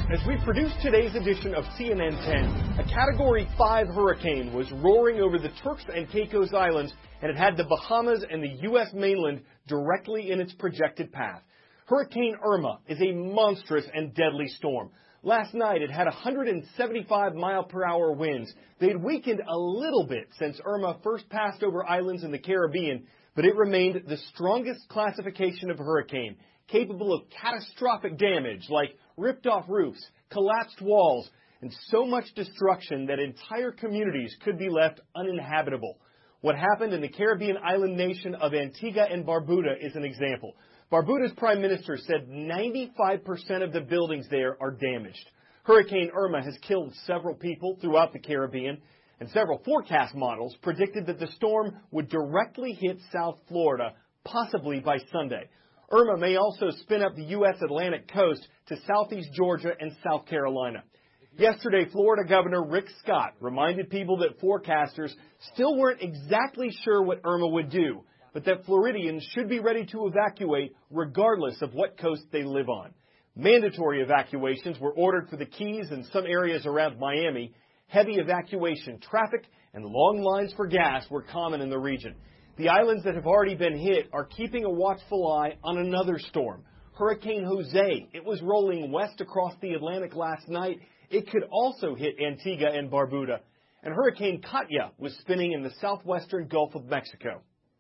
As we produce today's edition of CNN 10, a Category 5 hurricane was roaring over the Turks and Caicos Islands, and it had the Bahamas and the U.S. mainland directly in its projected path. Hurricane Irma is a monstrous and deadly storm. Last night, it had 175-mile-per-hour winds. They had weakened a little bit since Irma first passed over islands in the Caribbean, but it remained the strongest classification of hurricane, capable of catastrophic damage like ripped-off roofs, collapsed walls, and so much destruction that entire communities could be left uninhabitable. What happened in the Caribbean island nation of Antigua and Barbuda is an example. Barbuda's prime minister said 95% of the buildings there are damaged. Hurricane Irma has killed several people throughout the Caribbean, and several forecast models predicted that the storm would directly hit South Florida, possibly by Sunday. Irma may also spin up the U.S. Atlantic coast to southeast Georgia and South Carolina. Yesterday, Florida Governor Rick Scott reminded people that forecasters still weren't exactly sure what Irma would do, but that Floridians should be ready to evacuate regardless of what coast they live on. Mandatory evacuations were ordered for the Keys and some areas around Miami. Heavy evacuation traffic and long lines for gas were common in the region. The islands that have already been hit are keeping a watchful eye on another storm, Hurricane Jose. It was rolling west across the Atlantic last night. It could also hit Antigua and Barbuda. And Hurricane Katia was spinning in the southwestern Gulf of Mexico.